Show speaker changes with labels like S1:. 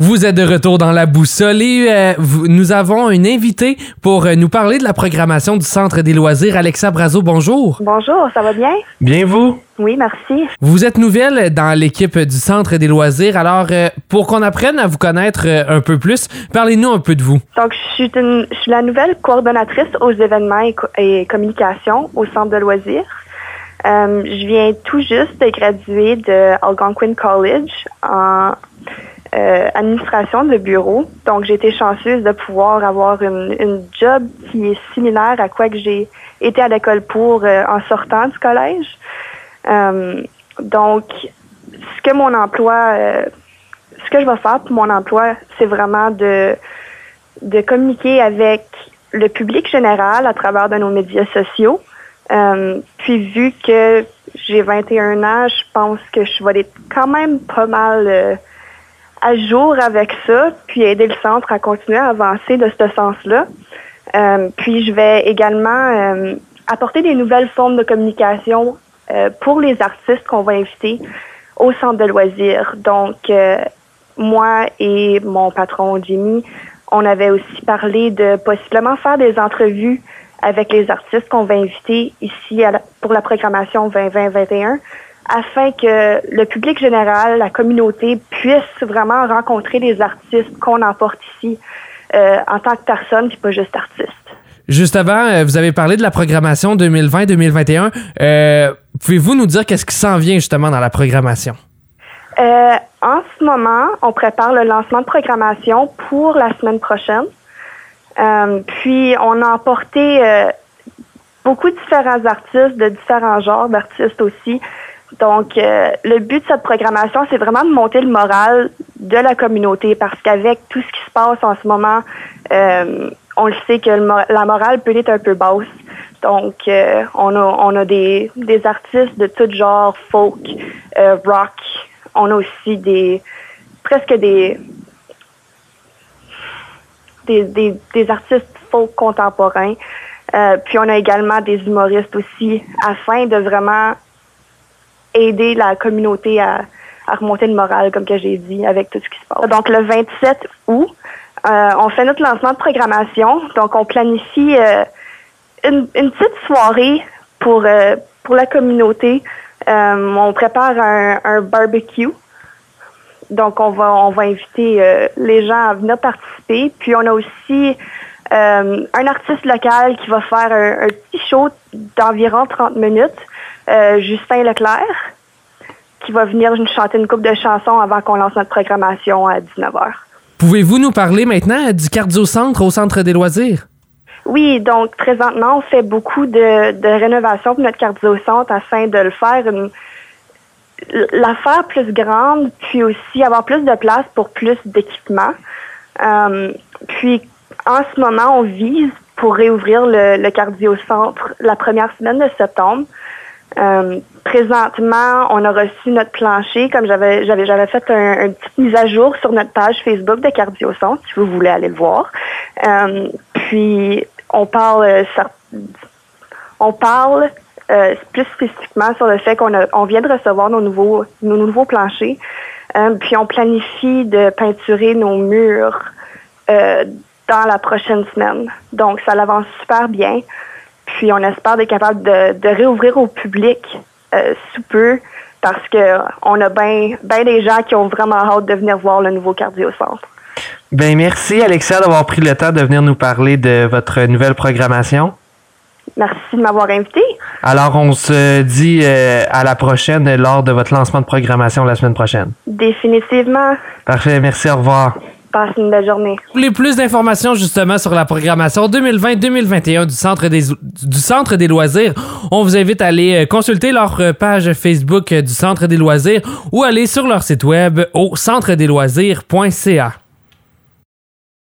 S1: Vous êtes de retour dans la boussole et nous avons une invitée pour nous parler de la programmation du Centre des loisirs. Alexa Brazeau, bonjour.
S2: Bonjour, ça va bien?
S1: Bien vous?
S2: Oui, merci.
S1: Vous êtes nouvelle dans l'équipe du Centre des loisirs. Alors, pour qu'on apprenne à vous connaître un peu plus, parlez-nous un peu de vous.
S2: Donc, je suis la nouvelle coordonnatrice aux événements et communications au Centre de loisirs. Je viens tout juste de graduer de Algonquin College en administration de bureau. Donc, j'ai été chanceuse de pouvoir avoir une job qui est similaire à quoi que j'ai été à l'école pour en sortant du collège. Donc, ce que je vais faire pour mon emploi, c'est vraiment de communiquer avec le public général à travers de nos médias sociaux. Puis, vu que j'ai 21 ans, je pense que je vais être quand même pas mal à jour avec ça, puis aider le centre à continuer à avancer de ce sens-là. Puis, je vais également apporter des nouvelles formes de communication pour les artistes qu'on va inviter au centre de loisirs. Donc, moi et mon patron Jimmy, on avait aussi parlé de possiblement faire des entrevues avec les artistes qu'on va inviter ici pour la programmation 2020-21, afin que le public général, la communauté, puisse vraiment rencontrer les artistes qu'on emporte ici en tant que personne, puis pas juste artiste.
S1: Juste avant, vous avez parlé de la programmation 2020-2021. Pouvez-vous nous dire qu'est-ce qui s'en vient justement dans la programmation?
S2: En ce moment, on prépare le lancement de programmation pour la semaine prochaine. Puis, on a emporté beaucoup de différents artistes, de différents genres d'artistes aussi. Donc, le but de cette programmation, c'est vraiment de monter le moral de la communauté parce qu'avec tout ce qui se passe en ce moment, on le sait que la morale peut être un peu basse. Donc, on a des artistes de tout genre, folk, rock. On a aussi des artistes folk contemporains. Puis, on a également des humoristes aussi afin de vraiment aider la communauté à remonter le moral, comme que j'ai dit, avec tout ce qui se passe. Donc, le 27 août, on fait notre lancement de programmation. Donc, on planifie une petite soirée pour la communauté. On prépare un barbecue. Donc, on va inviter les gens à venir participer. Puis, on a aussi un artiste local qui va faire un petit show d'environ 30 minutes. Justin Leclerc, qui va venir nous chanter une couple de chansons avant qu'on lance notre programmation à 19h.
S1: Pouvez-vous nous parler maintenant du cardio-centre au Centre des loisirs?
S2: Oui, donc présentement, on fait beaucoup de rénovations pour notre cardio-centre afin de le faire la faire plus grande, puis aussi avoir plus de place pour plus d'équipements. Puis, en ce moment, on vise pour réouvrir le cardio-centre la première semaine de septembre. Présentement, on a reçu notre plancher, comme j'avais fait une petite mise à jour sur notre page Facebook de Cardio Centre, si vous voulez aller le voir. Puis, on parle plus spécifiquement sur le fait qu'on vient de recevoir nos nouveaux planchers. Puis, on planifie de peinturer nos murs dans la prochaine semaine. Donc, ça avance super bien. Puis, on espère être capable de réouvrir au public sous peu parce qu'on a bien des gens qui ont vraiment hâte de venir voir le nouveau cardio-centre.
S3: Bien, merci, Alexa, d'avoir pris le temps de venir nous parler de votre nouvelle programmation.
S2: Merci de m'avoir invité.
S3: Alors, on se dit à la prochaine lors de votre lancement de programmation la semaine prochaine.
S2: Définitivement.
S3: Parfait, merci, au revoir.
S2: Passe une belle journée.
S1: Pour les plus d'informations justement sur la programmation 2020-2021 du Centre des loisirs, on vous invite à aller consulter leur page Facebook du Centre des loisirs ou aller sur leur site web au centredesloisirs.ca.